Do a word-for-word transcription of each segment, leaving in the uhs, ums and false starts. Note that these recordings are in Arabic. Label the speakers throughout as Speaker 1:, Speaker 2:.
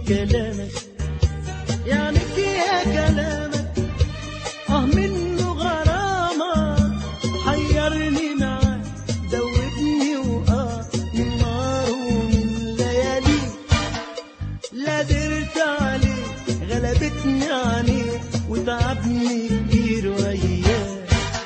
Speaker 1: كلامك يعنيك يا كلامك اه منه غرامك حيرني معاك دوبني واه من نار ومن ليالي لا درت عليه غلبتني عليه وتعبني كتير وياه.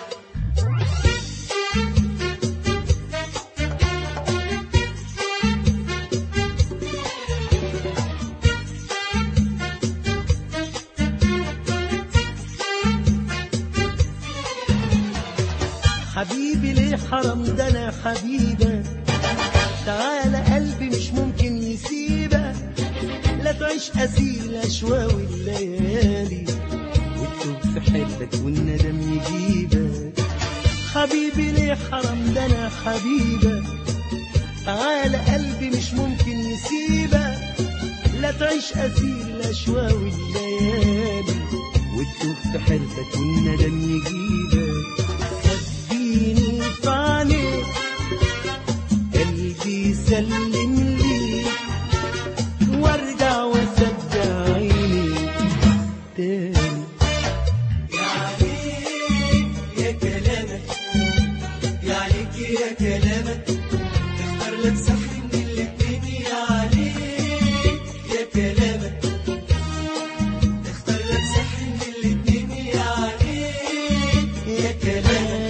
Speaker 1: حبيبي ليه حرام ده انا حبيبك تعالى قلبي مش ممكن يسيبك لا تعيش اسير اشواوي الليالي وتتوب في حبك والندم يجيبك. حبيبي ليه حرام ده انا حبيبك تعالى قلبي مش ممكن يسيبك لا تعيش اسير اشواوي الليالي وتتوب في حبك والندم يجيبك. خديني في عينيك قلبي سلم ليك وارجع واصدق عيني تاني.
Speaker 2: يعنيك يا كلامك يعنيك يا كلامك تختار لك سحر من الاتنين. يعنيك يا كلامك تختار لك سحر من الاتنين. يعنيك يا كلامك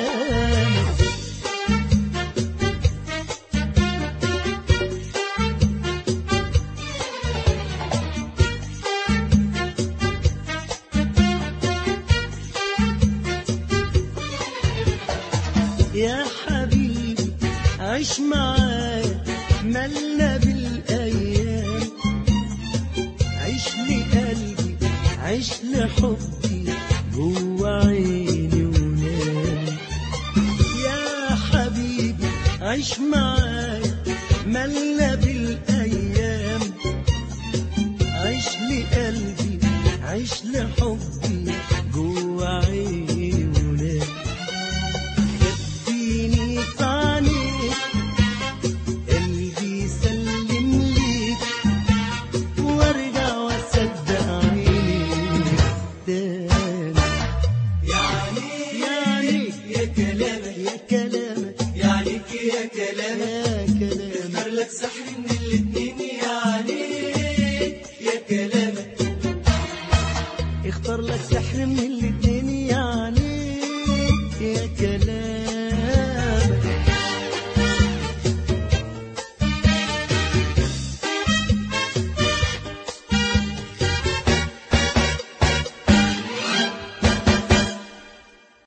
Speaker 1: يا حبيبي عيش معايا ملنا بالايام عيش لقلبي عيش لحبي جوا عيني ونام. يا حبيبي عيش معايا ملنا بالايام عيش لقلبي عيش لحبي جوا عيني ونام. خديني في عينيك قلبي سلم ليك وارجع واصدق عيني تاني.
Speaker 2: يعنيك يا كلامك
Speaker 1: يا كلامك
Speaker 2: يعنيك يا كلامك
Speaker 1: يا كلامك
Speaker 2: اختار لك سحر من الاتنين. يعنيك يا كلامك
Speaker 1: اختار لك سحر من الاتنين.